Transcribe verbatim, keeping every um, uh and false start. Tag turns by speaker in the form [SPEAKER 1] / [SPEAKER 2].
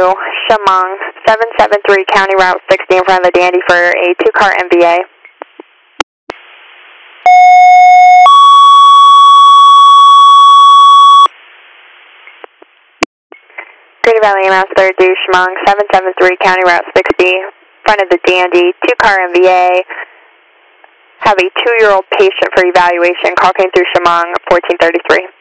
[SPEAKER 1] Shamong, seven seven three County Route sixty in front of the Dandy for a two-car M V A. Greater Valley Mass third due Shamong, seven seven three County Route sixty, front of the Dandy, two-car M V A. Have a two-year-old patient for evaluation. Call came through Shamong, fourteen thirty-three.